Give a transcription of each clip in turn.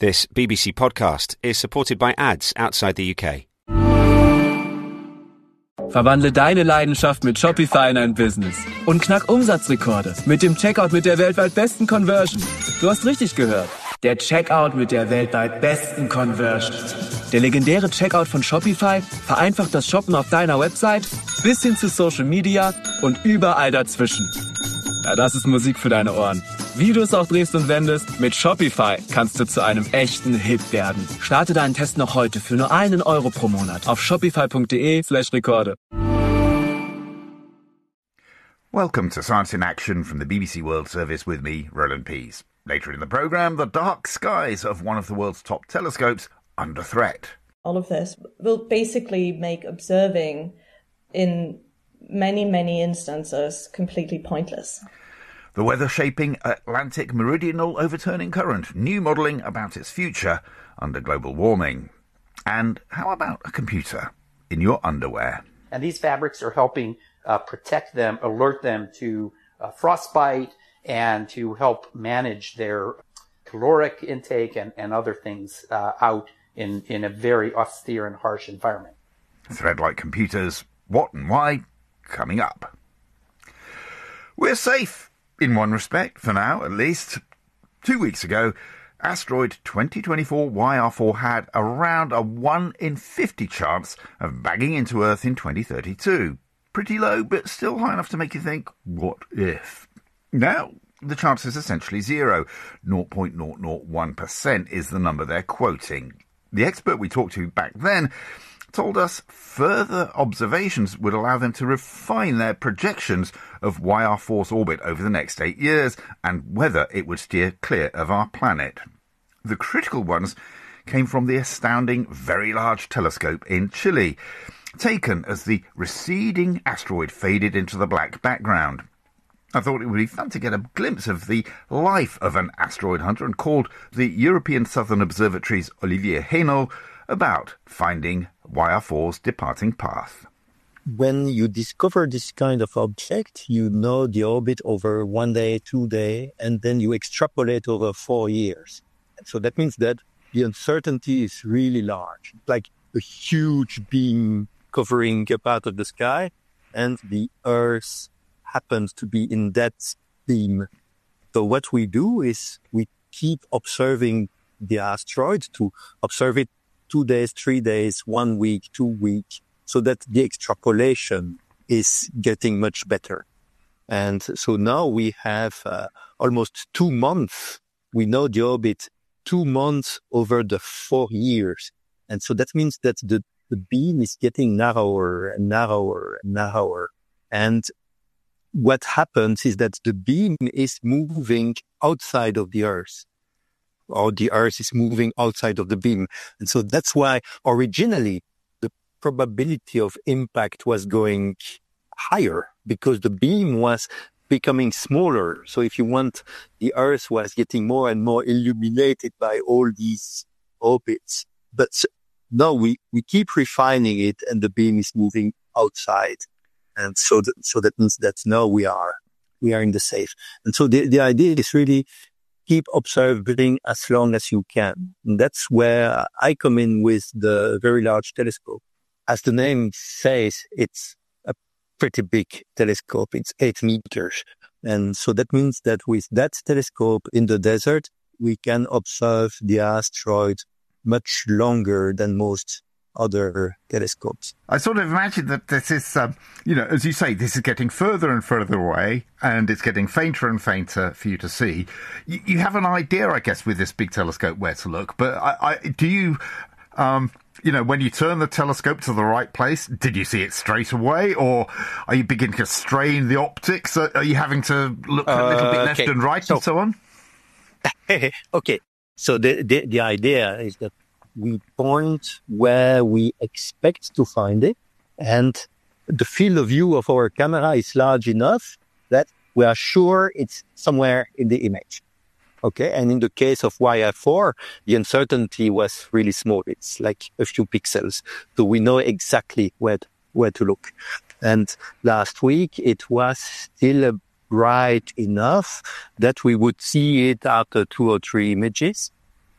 This BBC podcast is supported by ads outside the UK. Verwandle deine Leidenschaft mit Shopify in ein Business und knack Umsatzrekorde mit dem Checkout mit der weltweit besten Conversion. Du hast richtig gehört. Der Checkout mit der weltweit besten Conversion. Der legendäre Checkout von Shopify vereinfacht das Shoppen auf deiner Website bis hin zu Social Media und überall dazwischen. Ja, das ist Musik für deine Ohren. Wie du es auch drehst und wendest, mit Shopify kannst du zu einem echten Hit werden. Starte deinen Test noch heute für nur €1 pro Monat auf shopify.de/Rekorde. Welcome to Science in Action from the BBC World Service with me, Roland Pease. Later in the programme, the dark skies of one of the world's top telescopes under threat. All of this will basically make observing in many instances completely pointless. The weather shaping Atlantic meridional overturning current, new modelling about its future under global warming. And how about a computer in your underwear? And these fabrics are helping protect them, alert them to frostbite, and to help manage their caloric intake and other things out in a very austere and harsh environment. Thread-like computers, what and why, coming up. We're safe. In one respect, for now at least. 2 weeks ago, asteroid 2024 YR4 had around a 1 in 50 chance of banging into Earth in 2032. Pretty low, but still high enough to make you think, what if? Now, the chance is essentially zero. 0.001% is the number they're quoting. The expert we talked to back then told us further observations would allow them to refine their projections of YR4's orbit over the next 8 years and whether it would steer clear of our planet. The critical ones came from the astounding Very Large Telescope in Chile, taken as the receding asteroid faded into the black background. I thought it would be fun to get a glimpse of the life of an asteroid hunter and called the European Southern Observatory's Olivier Hainault about finding YR4's departing path. When you discover this kind of object, you know the orbit over 1 day, 2 days, and then you extrapolate over 4 years. So that means that the uncertainty is really large, like a huge beam covering a part of the sky, and the Earth happens to be in that beam. So what we do is we keep observing the asteroid to observe it 2 days, 3 days, 1 week, 2 weeks, so that the extrapolation is getting much better. And so now we have almost 2 months. We know the orbit 2 months over the 4 years. And so that means that the beam is getting narrower and narrower and narrower. And what happens is that the beam is moving outside of the Earth, or the Earth is moving outside of the beam. And so that's why originally the probability of impact was going higher, because the beam was becoming smaller. So if you want, the Earth was getting more and more illuminated by all these orbits. But now we keep refining it, and the beam is moving outside. And so that means that now we are in the safe. And so the idea is really keep observing as long as you can. And that's where I come in with the Very Large Telescope. As the name says, it's a pretty big telescope. It's 8 meters. And so that means that with that telescope in the desert, we can observe the asteroid much longer than most other telescopes. I sort of imagine that this is, as you say, this is getting further and further away, and it's getting fainter and fainter for you to see. You have an idea, I guess, with this big telescope where to look, but do you, when you turn the telescope to the right place, did you see it straight away, or are you beginning to strain the optics? Are you having to look a little bit left and right and so on? Okay. So the idea is that we point where we expect to find it, and the field of view of our camera is large enough that we are sure it's somewhere in the image. Okay, and in the case of YR4, the uncertainty was really small. It's like a few pixels, so we know exactly where to look. And last week, it was still bright enough that we would see it after 2 or 3 images.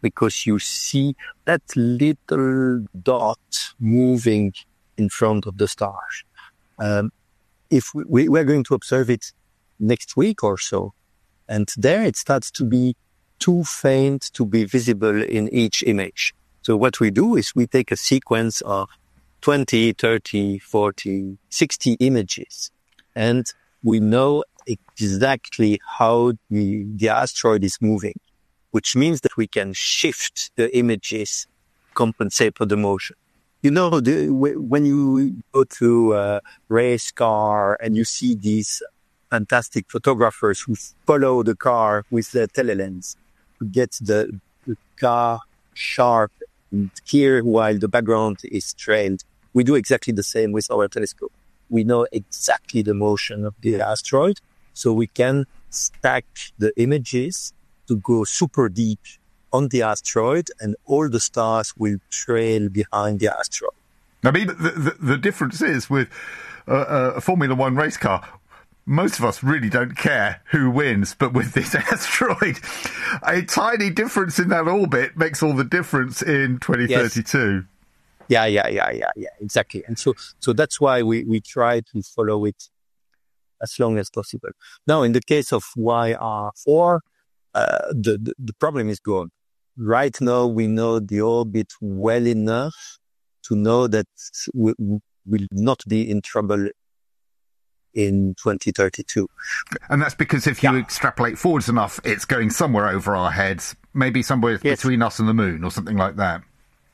because you see that little dot moving in front of the stars. If we're going to observe it next week or so, and there it starts to be too faint to be visible in each image. So what we do is we take a sequence of 20, 30, 40, 60 images, and we know exactly how the asteroid is moving, which means that we can shift the images, compensate for the motion. You know, when you go to a race car and you see these fantastic photographers who follow the car with their telelens to get the car sharp and clear while the background is trailed, we do exactly the same with our telescope. We know exactly the motion of the asteroid, so we can stack the images to go super deep on the asteroid, and all the stars will trail behind the asteroid. I mean, the difference is with a Formula One race car, most of us really don't care who wins, but with this asteroid, a tiny difference in that orbit makes all the difference in 2032. Yes. Yeah, exactly. And so that's why we try to follow it as long as possible. Now, in the case of YR4, the problem is gone. Right now, we know the orbit well enough to know that we will not be in trouble in 2032. And that's because if you extrapolate forwards enough, it's going somewhere over our heads, maybe somewhere between us and the moon or something like that.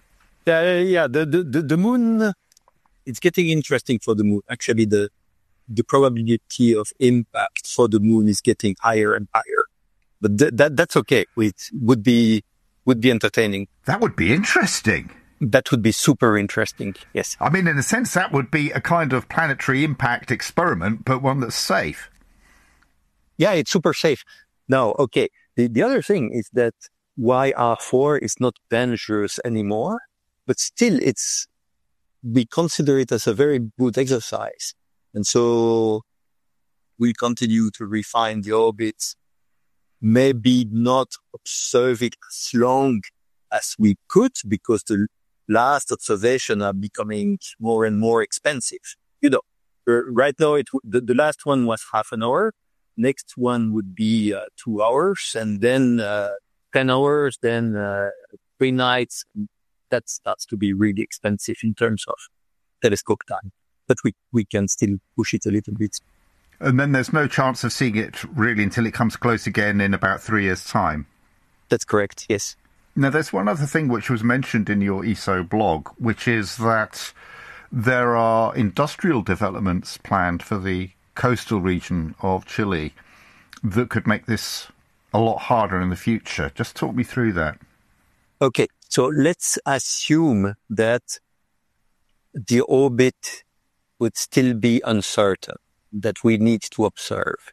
The moon, it's getting interesting for the moon. Actually, the probability of impact for the moon is getting higher and higher. But that's okay. It would be entertaining. That would be interesting. That would be super interesting, yes. I mean, in a sense, that would be a kind of planetary impact experiment, but one that's safe. Yeah, it's super safe. Now, okay, the other thing is that YR4 is not dangerous anymore, but still we consider it as a very good exercise. And so we continue to refine the orbits, maybe not observe it as long as we could, because the last observations are becoming more and more expensive. You know, right now the last one was half an hour. Next one would be 2 hours, and then 10 hours, then 3 nights. That starts to be really expensive in terms of telescope time. But we can still push it a little bit. And then there's no chance of seeing it really until it comes close again in about 3 years' time. That's correct, yes. Now, there's one other thing which was mentioned in your ESO blog, which is that there are industrial developments planned for the coastal region of Chile that could make this a lot harder in the future. Just talk me through that. Okay, so let's assume that the orbit would still be uncertain, that we need to observe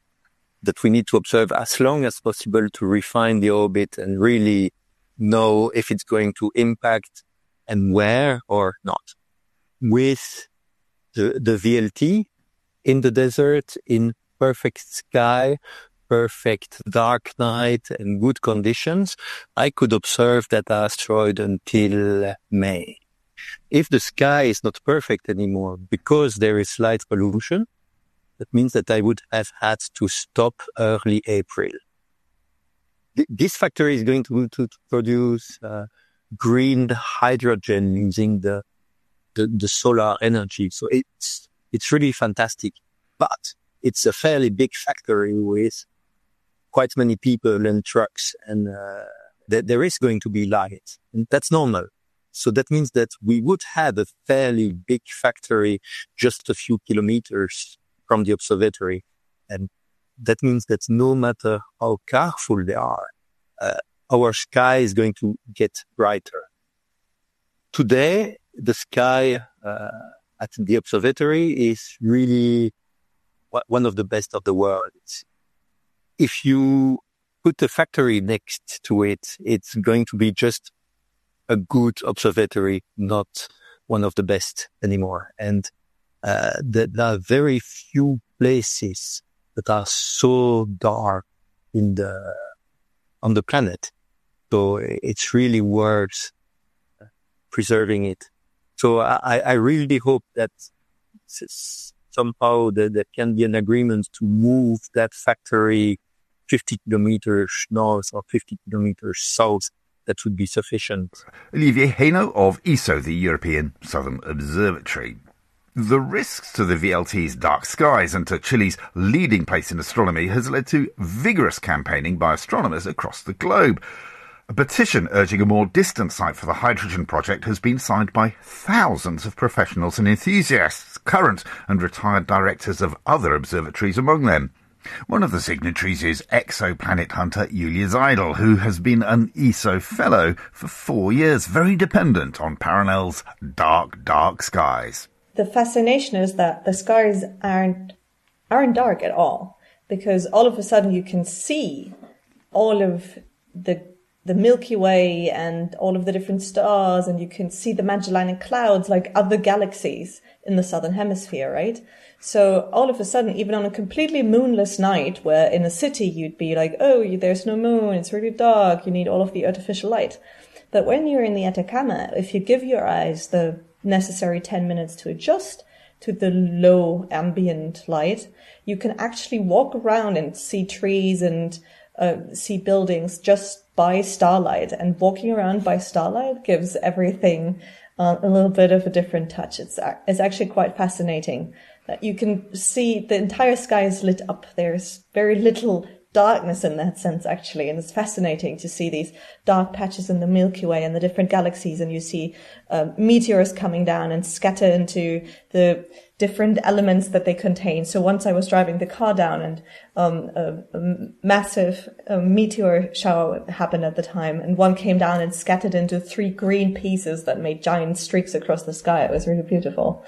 as long as possible to refine the orbit and really know if it's going to impact and where or not. With the VLT in the desert, in perfect sky, perfect dark night and good conditions, I could observe that asteroid until May. If the sky is not perfect anymore because there is light pollution, that means that I would have had to stop early April. This factory is going to produce green hydrogen using the solar energy. So it's really fantastic. But it's a fairly big factory with quite many people and trucks, and there is going to be light. And that's normal. So that means that we would have a fairly big factory just a few kilometers from the observatory. And that means that no matter how careful they are, our sky is going to get brighter. Today, the sky at the observatory is really one of the best of the world. If you put a factory next to it, it's going to be just a good observatory, not one of the best anymore. And there are very few places that are so dark on the planet. So it's really worth preserving it. So I really hope that somehow there can be an agreement to move that factory 50 kilometers north or 50 kilometers south. That would be sufficient. Olivier Hainaut of ESO, the European Southern Observatory. The risks to the VLT's dark skies and to Chile's leading place in astronomy has led to vigorous campaigning by astronomers across the globe. A petition urging a more distant site for the hydrogen project has been signed by thousands of professionals and enthusiasts, current and retired directors of other observatories among them. One of the signatories is exoplanet hunter Julia Zeidel, who has been an ESO fellow for 4 years, very dependent on Paranel's dark skies. The fascination is that the skies aren't dark at all, because all of a sudden you can see all of the Milky Way and all of the different stars, and you can see the Magellanic Clouds like other galaxies in the southern hemisphere, right? So all of a sudden, even on a completely moonless night, where in a city you'd be like, oh, there's no moon, it's really dark, you need all of the artificial light. But when you're in the Atacama, if you give your eyes the necessary 10 minutes to adjust to the low ambient light, you can actually walk around and see trees and see buildings just by starlight. And walking around by starlight gives everything a little bit of a different touch. It's actually quite fascinating that you can see the entire sky is lit up. There's very little darkness in that sense, actually. And it's fascinating to see these dark patches in the Milky Way and the different galaxies. And you see meteors coming down and scatter into the different elements that they contain. So once I was driving the car down and a massive meteor shower happened at the time. And one came down and scattered into 3 green pieces that made giant streaks across the sky. It was really beautiful.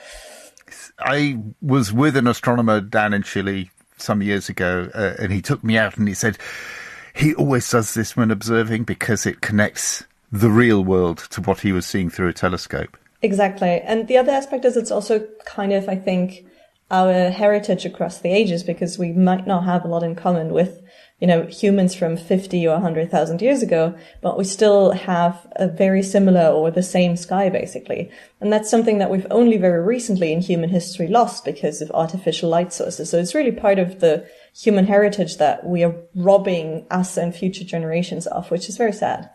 I was with an astronomer down in Chile some years ago, and he took me out and he said he always does this when observing because it connects the real world to what he was seeing through a telescope. Exactly. And the other aspect is it's also kind of, I think, our heritage across the ages, because we might not have a lot in common with, humans from 50 or 100,000 years ago, but we still have a very similar or the same sky, basically. And that's something that we've only very recently in human history lost because of artificial light sources. So it's really part of the human heritage that we are robbing us and future generations of, which is very sad.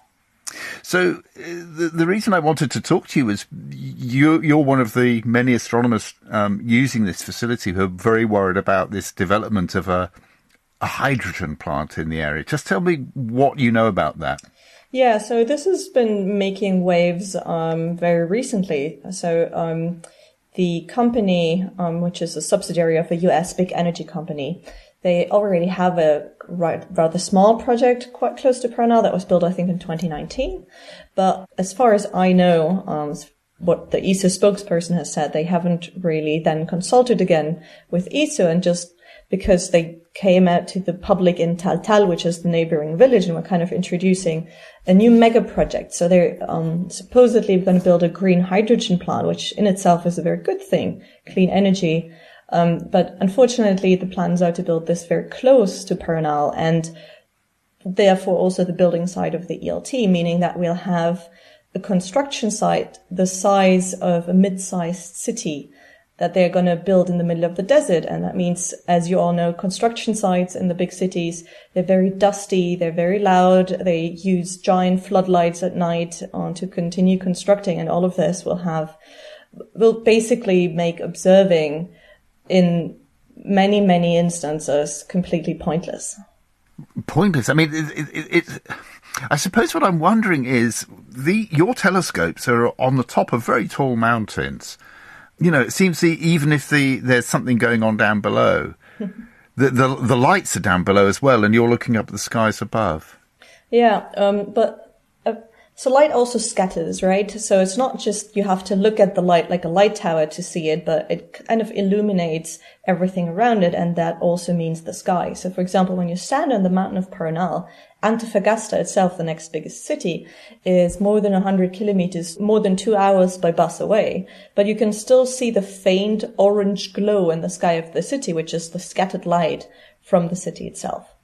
So the reason I wanted to talk to you is you're one of the many astronomers using this facility who are very worried about this development of a hydrogen plant in the area. Just tell me what you know about that. Yeah, so this has been making waves very recently. So the company, which is a subsidiary of a US big energy company, they already have a rather small project quite close to Paranal that was built, I think, in 2019. But as far as I know, what the ESO spokesperson has said, they haven't really then consulted again with ESO, and just because they came out to the public in Taltal, which is the neighboring village, and were kind of introducing a new mega project. So they're supposedly going to build a green hydrogen plant, which in itself is a very good thing, clean energy. But unfortunately, the plans are to build this very close to Paranal, and therefore also the building site of the ELT, meaning that we'll have a construction site the size of a mid-sized city that they're going to build in the middle of the desert. And that means, as you all know, construction sites in the big cities, they're very dusty, they're very loud, they use giant floodlights at night to continue constructing, and all of this will basically make observing in many, many instances completely pointless. Pointless? I mean, I suppose what I'm wondering is your telescopes are on the top of very tall mountains. It seems even if there's something going on down below, the lights are down below as well, and you're looking up at the skies above. Yeah, so light also scatters, right? So it's not just you have to look at the light like a light tower to see it, but it kind of illuminates everything around it, and that also means the sky. So for example, when you stand on the mountain of Paranal, Antofagasta itself, the next biggest city, is more than 100 kilometers, more than 2 hours by bus away. But you can still see the faint orange glow in the sky of the city, which is the scattered light from the city itself.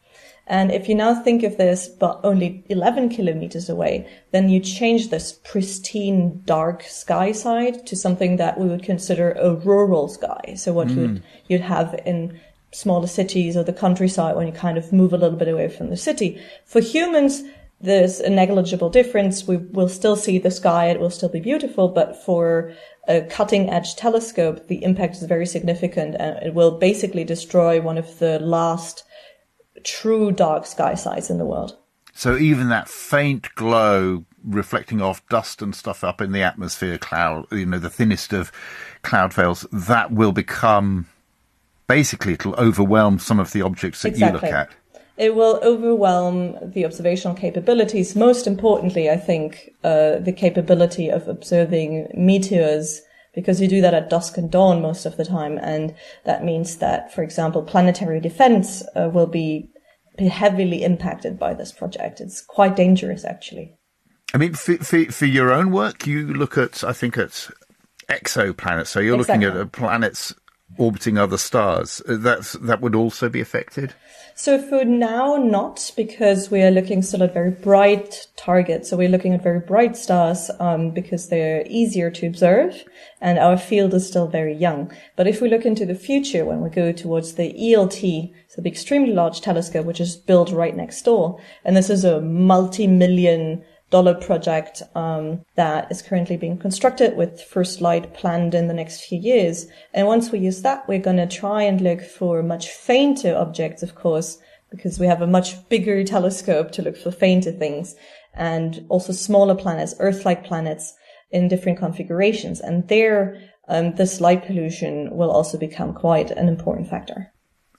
And if you now think of this, but only 11 kilometers away, then you change this pristine dark sky side to something that we would consider a rural sky. So what you'd have in smaller cities or the countryside when you kind of move a little bit away from the city. For humans, there's a negligible difference. We will still see the sky. It will still be beautiful. But for a cutting edge telescope, the impact is very significant, and it will basically destroy one of the last true dark sky sites in the world. So even that faint glow reflecting off dust and stuff up in the atmosphere, cloud, the thinnest of cloud veils, that will become, basically it'll overwhelm some of the objects that you look at. It will overwhelm the observational capabilities. Most importantly, I think, the capability of observing meteors, because you do that at dusk and dawn most of the time. And that means that, for example, planetary defense will be heavily impacted by this project. It's quite dangerous, actually. I mean, for your own work, you look at, I think, at exoplanets. So you're looking at planets orbiting other stars. That would also be affected? So for now, not, because we are looking still at very bright targets. So we're looking at very bright stars because they're easier to observe, and our field is still very young. But if we look into the future, when we go towards the ELT, so the Extremely Large Telescope, which is built right next door, and this is a multi-million-dollar project that is currently being constructed with first light planned in the next few years. And once we use that, we're going to try and look for much fainter objects, of course, because we have a much bigger telescope to look for fainter things, and also smaller planets, Earth-like planets in different configurations. And there, this light pollution will also become quite an important factor.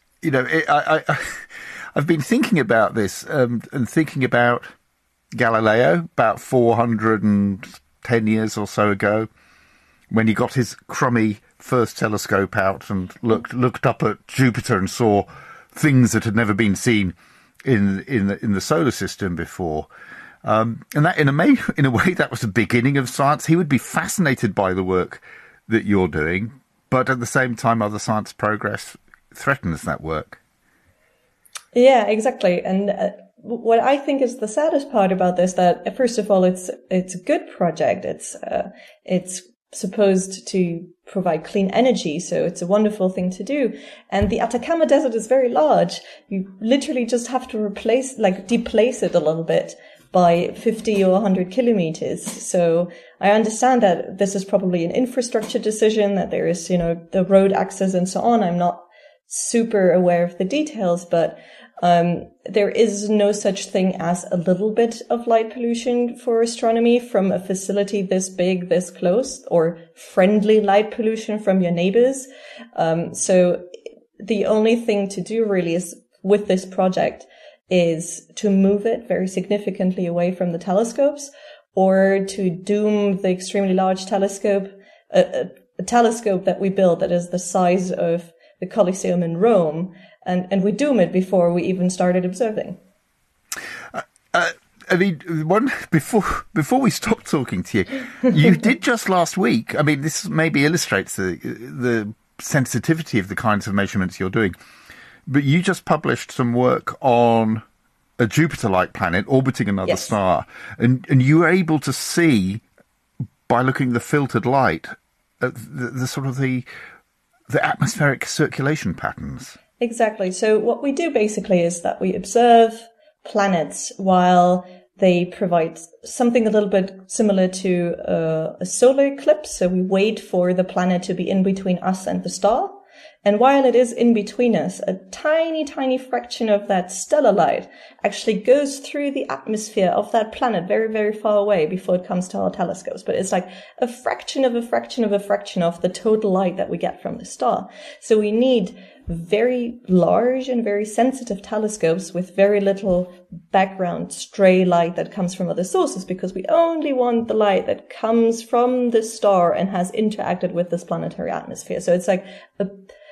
I've been thinking about this and thinking about Galileo about 410 years or so ago, when he got his crummy first telescope out and looked up at Jupiter and saw things that had never been seen in the solar system before. And that in a way that was the beginning of science. He would be fascinated by the work that you're doing, but at the same time, other science progress threatens that work. Yeah, exactly. And what I think is the saddest part about this, that first of all, it's a good project. It's supposed to provide clean energy, so it's a wonderful thing to do. And the Atacama Desert is very large. You literally just have to deplace it a little bit by 50 or 100 kilometers. So I understand that this is probably an infrastructure decision, that there is, the road access and so on. I'm not super aware of the details, but there is no such thing as a little bit of light pollution for astronomy from a facility this big, this close, or friendly light pollution from your neighbors. So the only thing to do really is with this project is to move it very significantly away from the telescopes, or to doom the Extremely Large Telescope, a telescope that we built that is the size of the Colosseum in Rome, and we doom it before we even started observing. Before we stop talking to you, you did just last week. I mean, this maybe illustrates the sensitivity of the kinds of measurements you're doing. But you just published some work on a Jupiter-like planet orbiting another star, and you were able to see, by looking at the filtered light, the sort of the atmospheric circulation patterns. Exactly. So what we do basically is that we observe planets while they provide something a little bit similar to a solar eclipse. So we wait for the planet to be in between us and the star. And while it is in between us, a tiny, tiny fraction of that stellar light actually goes through the atmosphere of that planet very, very far away before it comes to our telescopes. But it's like a fraction of a fraction of a fraction of the total light that we get from the star. So we need very large and very sensitive telescopes with very little background stray light that comes from other sources, because we only want the light that comes from the star and has interacted with this planetary atmosphere. So it's like a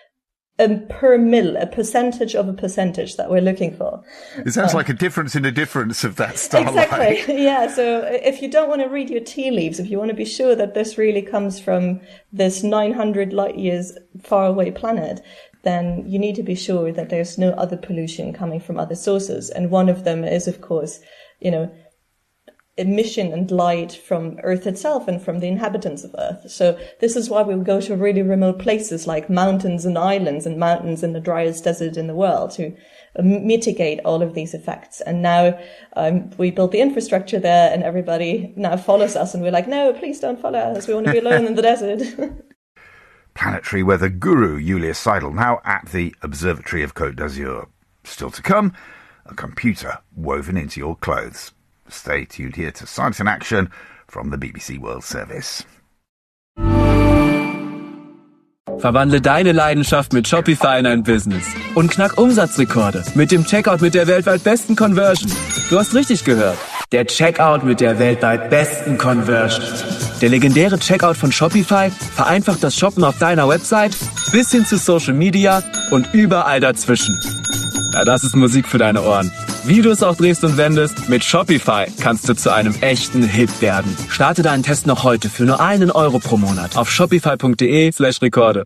percentage of a percentage that we're looking for. It sounds like a difference in a difference of that starlight. Exactly, yeah. So if you don't want to read your tea leaves, if you want to be sure that this really comes from this 900 light years far away planet, then you need to be sure that there's no other pollution coming from other sources. And one of them is, of course, emission and light from Earth itself and from the inhabitants of Earth. So this is why we will go to really remote places like mountains and islands and mountains in the driest desert in the world to mitigate all of these effects. And now we built the infrastructure there, and everybody now follows us, and we're like, no, please don't follow us. We want to be alone in the desert. Planetary weather guru Julius Seidel now at the Observatory of Côte d'Azur. Still to come, a computer woven into your clothes. Stay tuned here to Science in Action from the BBC World Service. Verwandle deine Leidenschaft mit Shopify in ein Business und knack Umsatzrekorde mit dem Checkout mit der weltweit besten Conversion. Du hast richtig gehört. Der Checkout mit der weltweit besten Conversion. Der legendäre Checkout von Shopify vereinfacht das Shoppen auf deiner Website bis hin zu Social Media und überall dazwischen. Ja, das ist Musik für deine Ohren. Wie du es auch drehst und wendest, mit Shopify kannst du zu einem echten Hit werden. Starte deinen Test noch heute für nur €1 pro Monat auf shopify.de/Rekorde.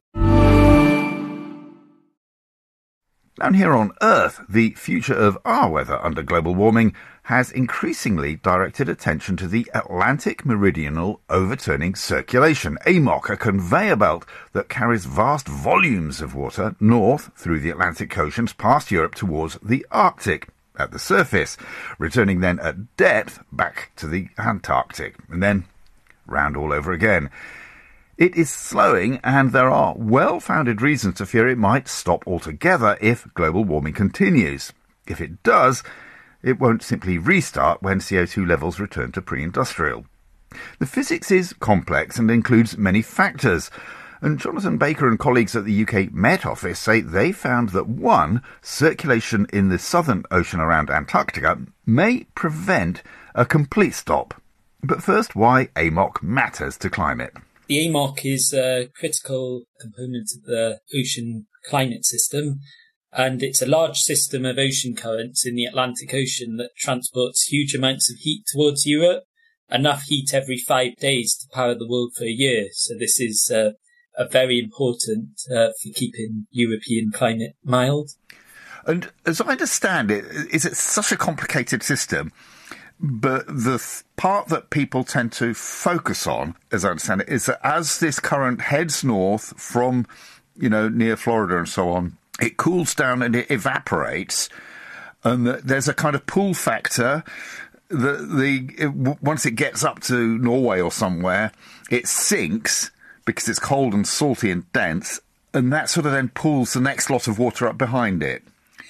Down here on Earth, the future of our weather under global warming has increasingly directed attention to the Atlantic Meridional Overturning Circulation, AMOC, a conveyor belt that carries vast volumes of water north through the Atlantic oceans past Europe towards the Arctic at the surface, returning then at depth back to the Antarctic, and then round all over again. It is slowing, and there are well-founded reasons to fear it might stop altogether if global warming continues. If it does, it won't simply restart when CO2 levels return to pre-industrial. The physics is complex and includes many factors, and Jonathan Baker and colleagues at the UK Met Office say they found that, one, circulation in the Southern Ocean around Antarctica may prevent a complete stop. But first, why AMOC matters to climate. The AMOC is a critical component of the ocean climate system, and it's a large system of ocean currents in the Atlantic Ocean that transports huge amounts of heat towards Europe, enough heat every 5 days to power the world for a year. So this is very important for keeping European climate mild. And as I understand it, is it such a complicated system? But the part that people tend to focus on, as I understand it, is that as this current heads north from, near Florida and so on, it cools down and it evaporates, and there's a kind of pull factor that once it gets up to Norway or somewhere, it sinks because it's cold and salty and dense, and that sort of then pulls the next lot of water up behind it.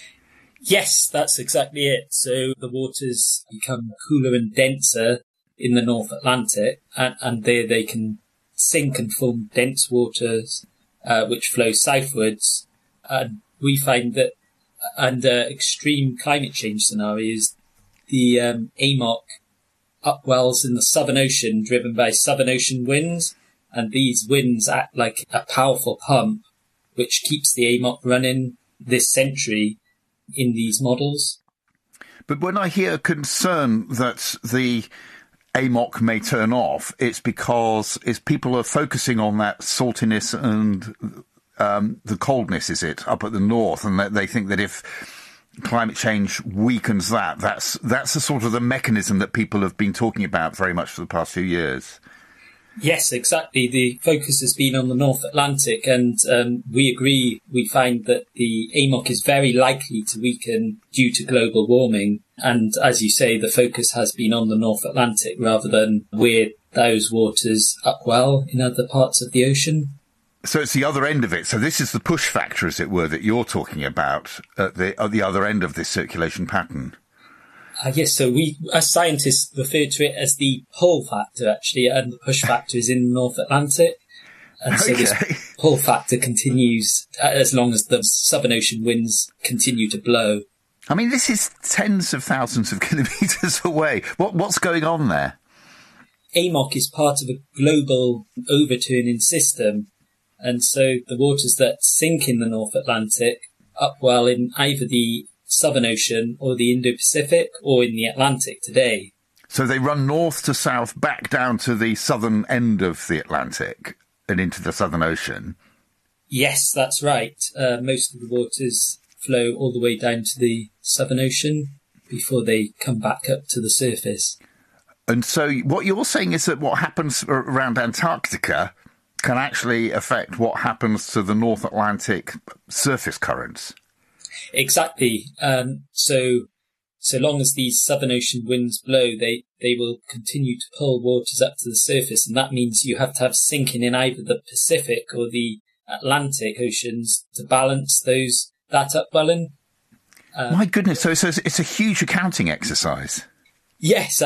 Yes, that's exactly it. So the waters become cooler and denser in the North Atlantic, and there they can sink and form dense waters, which flow southwards. And we find that under extreme climate change scenarios, the AMOC upwells in the Southern Ocean driven by Southern Ocean winds, and these winds act like a powerful pump which keeps the AMOC running this century in these models. But when I hear concern that the AMOC may turn off, it's because people are focusing on that saltiness and the coldness, is it, up at the north, and they think that if climate change weakens that's the sort of the mechanism that people have been talking about very much for the past few years. Yes, exactly. The focus has been on the North Atlantic, and we agree. We find that the AMOC is very likely to weaken due to global warming. And as you say, the focus has been on the North Atlantic rather than where those waters upwell in other parts of the ocean. So it's the other end of it. So this is the push factor, as it were, that you're talking about at the other end of this circulation pattern. Yes, so we, as scientists, refer to it as the pull factor, actually, and the push factor is in the North Atlantic. And so this pull factor continues as long as the Southern Ocean winds continue to blow. I mean, this is tens of thousands of kilometres away. What's going on there? AMOC is part of a global overturning system. And so the waters that sink in the North Atlantic upwell in either the Southern Ocean or the Indo-Pacific or in the Atlantic today. So they run north to south back down to the southern end of the Atlantic and into the Southern Ocean? Yes, that's right. Most of the waters flow all the way down to the Southern Ocean before they come back up to the surface. And so what you're saying is that what happens around Antarctica can actually affect what happens to the North Atlantic surface currents. Exactly. So long as these Southern Ocean winds blow, they will continue to pull waters up to the surface, and that means you have to have sinking in either the Pacific or the Atlantic Oceans to balance that upwelling. My goodness, so it's a huge accounting exercise. Yes,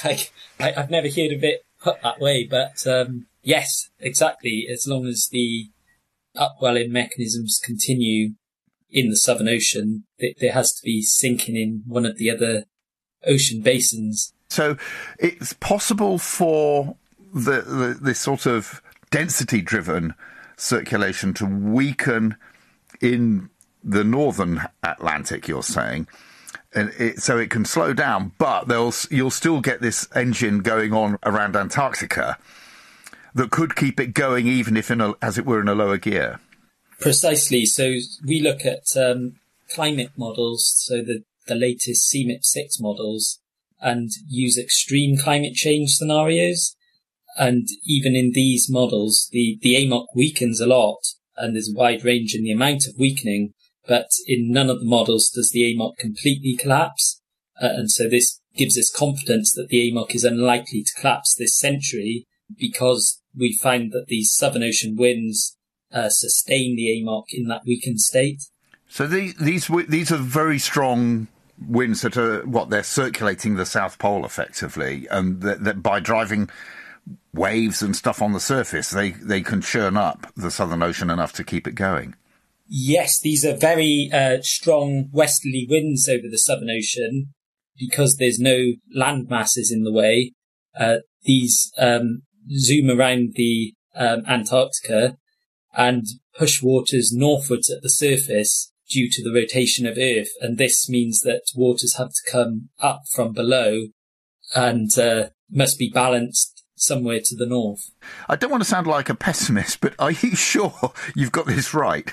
I've never heard of it put that way, but yes, exactly. As long as the upwelling mechanisms continue in the Southern Ocean, there has to be sinking in one of the other ocean basins. So it's possible for this sort of density-driven circulation to weaken in the northern Atlantic, you're saying, and so it can slow down, but you'll still get this engine going on around Antarctica that could keep it going even if as it were in a lower gear. Precisely. So we look at climate models, so the latest CMIP6 models, and use extreme climate change scenarios. And even in these models, the AMOC weakens a lot, and there's a wide range in the amount of weakening, but in none of the models does the AMOC completely collapse. And so this gives us confidence that the AMOC is unlikely to collapse this century, because we find that these Southern Ocean winds sustain the AMOC in that weakened state. So these are very strong winds that are they're circulating the South Pole effectively, and that by driving waves and stuff on the surface, they can churn up the Southern Ocean enough to keep it going. Yes, these are very strong westerly winds over the Southern Ocean because there's no land masses in the way. These zoom around the Antarctica and push waters northwards at the surface due to the rotation of Earth. And this means that waters have to come up from below and must be balanced somewhere to the north. I don't want to sound like a pessimist, but are you sure you've got this right?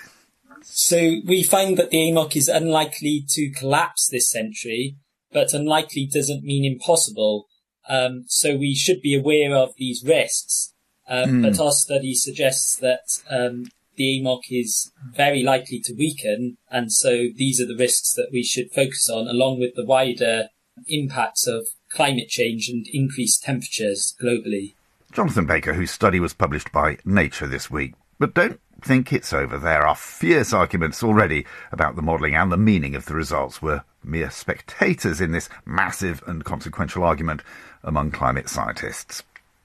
So we find that the AMOC is unlikely to collapse this century, but unlikely doesn't mean impossible. So we should be aware of these risks. But our study suggests that the AMOC is very likely to weaken, and so these are the risks that we should focus on, along with the wider impacts of climate change and increased temperatures globally. Jonathan Baker, whose study was published by Nature this week. But don't think it's over. There are fierce arguments already about the modelling, and the meaning of the results. We're mere spectators in this massive and consequential argument among climate scientists.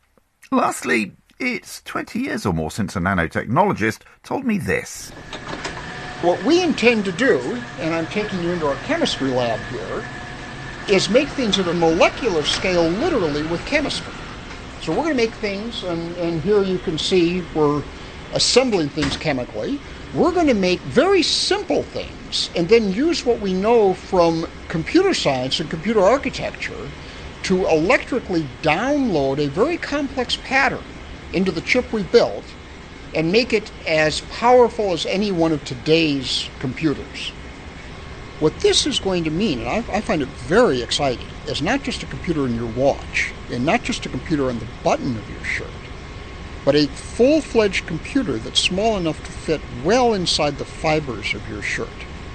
Lastly, it's 20 years or more since a nanotechnologist told me this. What we intend to do, and I'm taking you into our chemistry lab here, is make things at a molecular scale literally with chemistry. So we're going to make things, and here you can see we're assembling things chemically. We're going to make very simple things and then use what we know from computer science and computer architecture to electrically download a very complex pattern into the chip we built and make it as powerful as any one of today's computers. What this is going to mean, and I find it very exciting, is not just a computer in your watch and not just a computer on the button of your shirt, but a full-fledged computer that's small enough to fit well inside the fibers of your shirt.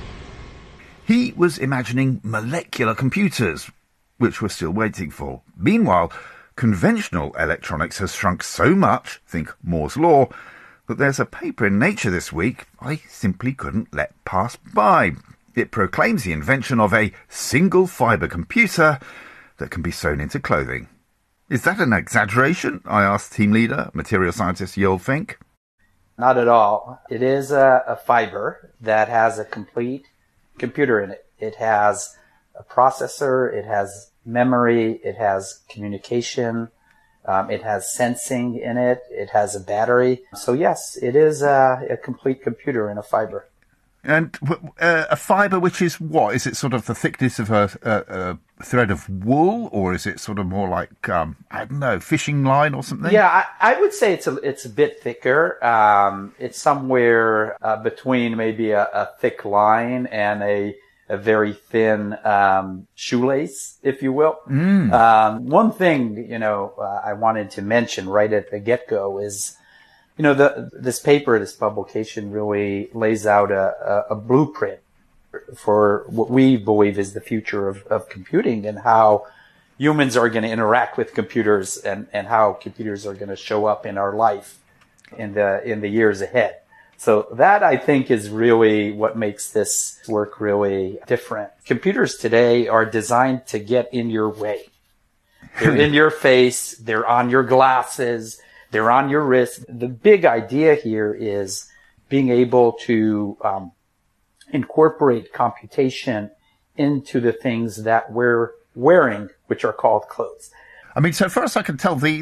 He was imagining molecular computers, which we're still waiting for. Meanwhile, conventional electronics has shrunk so much, think Moore's Law, that there's a paper in Nature this week I simply couldn't let pass by. It proclaims the invention of a single-fibre computer that can be sewn into clothing. Is that an exaggeration? I asked team leader, material scientist Yoel Fink. Not at all. It is a fiber that has a complete computer in it. It has a processor, it has memory, it has communication, it has sensing in it, it has a battery. So yes, it is a complete computer in a fiber. And a fibre which is what? Is it sort of the thickness of a thread of wool, or is it sort of more like, I don't know, fishing line or something? Yeah, I would say it's a bit thicker. It's somewhere between maybe a thick line and a very thin shoelace, if you will. One thing, I wanted to mention right at the get-go is, this paper, this publication really lays out a blueprint for what we believe is the future of computing and how humans are going to interact with computers and how computers are going to show up in our life in the years ahead. So that, I think, is really what makes this work really different. Computers today are designed to get in your way. They're in your face. They're on your glasses. They're on your wrist. The big idea here is being able to incorporate computation into the things that we're wearing, which are called clothes. I mean, so far as I can tell, the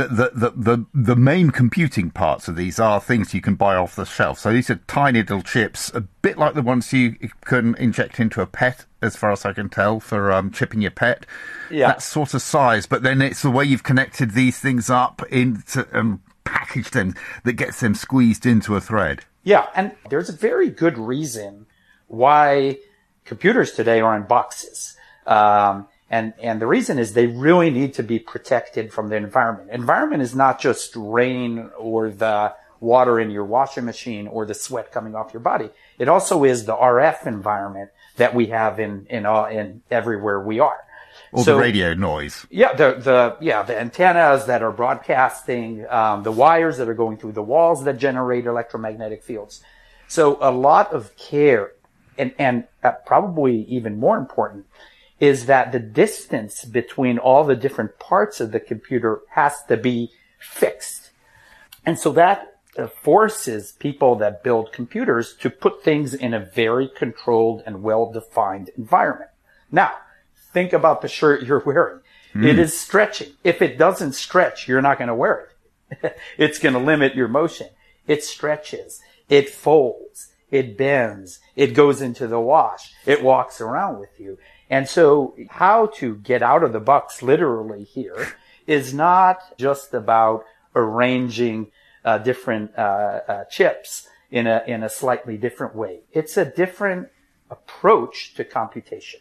main computing parts of these are things you can buy off the shelf. So these are tiny little chips, a bit like the ones you can inject into a pet, as far as I can tell, for chipping your pet. Yeah. That sort of size. But then it's the way you've connected these things up into packaged them that gets them squeezed into a thread. Yeah, and there's a very good reason why computers today are in boxes. And the reason is they really need to be protected from the environment. Environment is not just rain or the water in your washing machine or the sweat coming off your body. It also is the RF environment that we have in everywhere we are. Or the radio noise. Yeah, the antennas that are broadcasting, the wires that are going through the walls that generate electromagnetic fields. So a lot of care, and probably even more important, is that the distance between all the different parts of the computer has to be fixed. And so that forces people that build computers to put things in a very controlled and well-defined environment. Now, think about the shirt you're wearing. It is stretching. If it doesn't stretch, you're not going to wear it. It's going to limit your motion. It stretches. It folds. It bends. It goes into the wash. It walks around with you. And so how to get out of the box literally here is not just about arranging different chips in a slightly different way. It's a different approach to computation.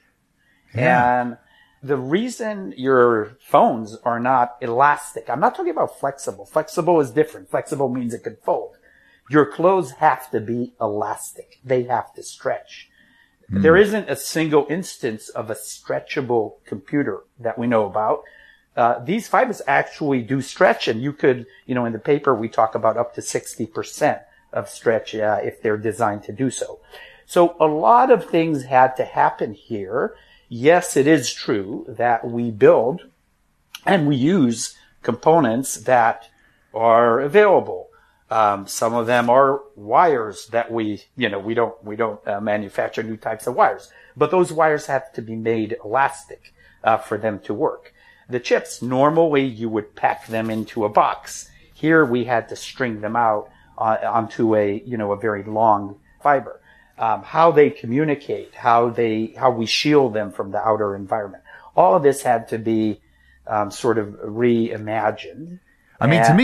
Yeah. And the reason your phones are not elastic, I'm not talking about flexible. Flexible is different. Flexible means it can fold. Your clothes have to be elastic. They have to stretch. There isn't a single instance of a stretchable computer that we know about. These fibers actually do stretch, and you could, in the paper we talk about up to 60% of stretch if they're designed to do so. So a lot of things had to happen here. Yes, it is true that we build and we use components that are available. Some of them are wires that we don't manufacture new types of wires, but those wires have to be made elastic, for them to work. The chips, normally you would pack them into a box. Here we had to string them out, onto a very long fiber. How they communicate, how we shield them from the outer environment. All of this had to be, sort of reimagined. I mean, to me,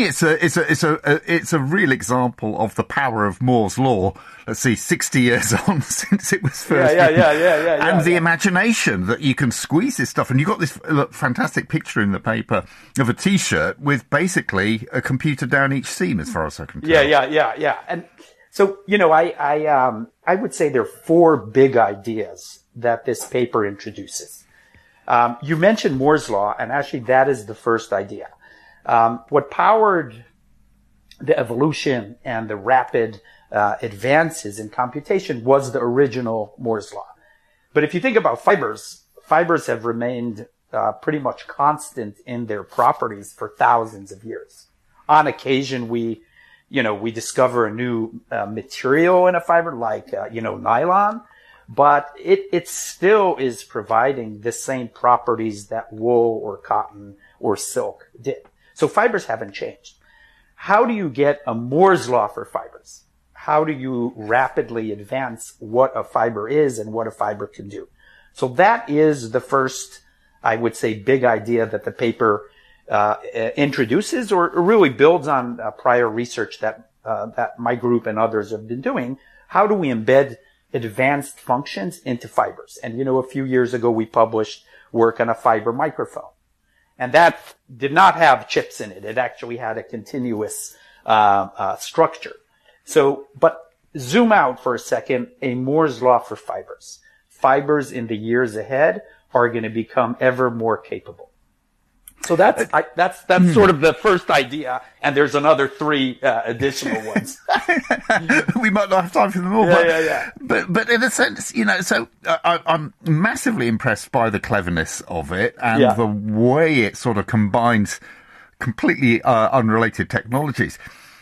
it's a real example of the power of Moore's law. Let's see, 60 years on since it was first. And the imagination that you can squeeze this stuff. And you've got this fantastic picture in the paper of a T-shirt with basically a computer down each seam, as far as I can tell. Yeah. And so, I would say there are four big ideas that this paper introduces. You mentioned Moore's law, and actually that is the first idea. What powered the evolution and the rapid advances in computation was the original Moore's law. But if you think about fibers have remained pretty much constant in their properties for thousands of years. On occasion, we discover a new material in a fiber, like nylon, but it still is providing the same properties that wool or cotton or silk did. So fibers haven't changed. How do you get a Moore's law for fibers? How do you rapidly advance what a fiber is and what a fiber can do? So that is the first I would say, big idea that the paper introduces or really builds on prior research that my group and others have been doing. How do we embed advanced functions into fibers? And, a few years ago, we published work on a fiber microphone. And that did not have chips in it. It actually had a continuous structure. So, but zoom out for a second, a Moore's law for fibers. Fibers in the years ahead are going to become ever more capable. So that's sort of the first idea, and there's another 3 additional ones. We might not have time for them all, but in a sense, so I'm massively impressed by the cleverness of it and the way it sort of combines completely unrelated technologies.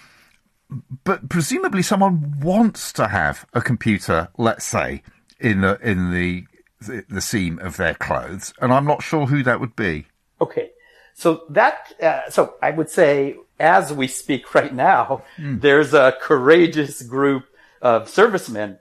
But presumably, someone wants to have a computer, let's say, in the seam of their clothes, and I'm not sure who that would be. Okay. So so I would say, as we speak right now, there's a courageous group of servicemen.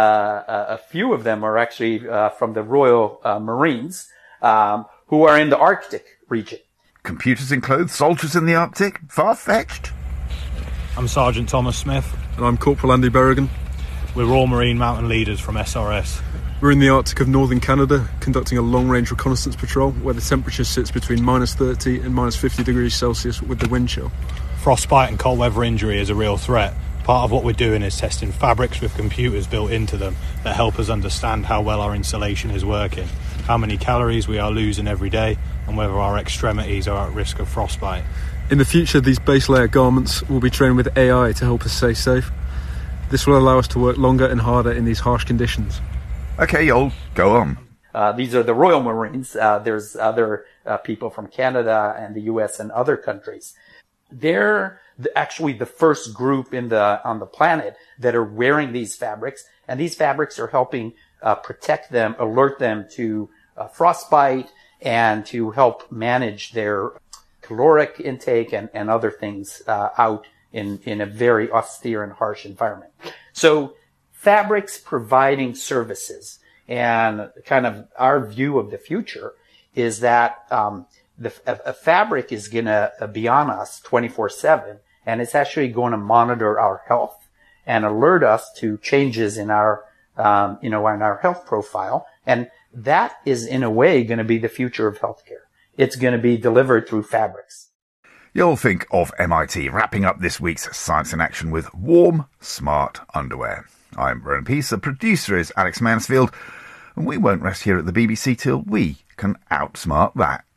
A few of them are actually from the Royal Marines, who are in the Arctic region. Computers in clothes, soldiers in the Arctic? Far-fetched. I'm Sergeant Thomas Smith. And I'm Corporal Andy Berrigan. We're Royal Marine Mountain Leaders from SRS. We're in the Arctic of northern Canada, conducting a long-range reconnaissance patrol where the temperature sits between -30 and -50 degrees Celsius with the wind chill. Frostbite and cold weather injury is a real threat. Part of what we're doing is testing fabrics with computers built into them that help us understand how well our insulation is working, how many calories we are losing every day, and whether our extremities are at risk of frostbite. In the future, these base layer garments will be trained with AI to help us stay safe. This will allow us to work longer and harder in these harsh conditions. Okay, Yoel, go on. These are the Royal Marines. There's other people from Canada and the U.S. and other countries. They're actually the first group on the planet that are wearing these fabrics, and these fabrics are helping protect them, alert them to frostbite, and to help manage their caloric intake and other things out in a very austere and harsh environment. So fabrics providing services, and kind of our view of the future is that a fabric is going to be on us 24/7, and it's actually going to monitor our health and alert us to changes in our in our health profile. And that is in a way going to be the future of healthcare. It's going to be delivered through fabrics. You'll think of MIT wrapping up this week's Science in Action with warm, smart underwear. I'm Ronan Peace, the producer is Alex Mansfield, and we won't rest here at the BBC till we can outsmart that.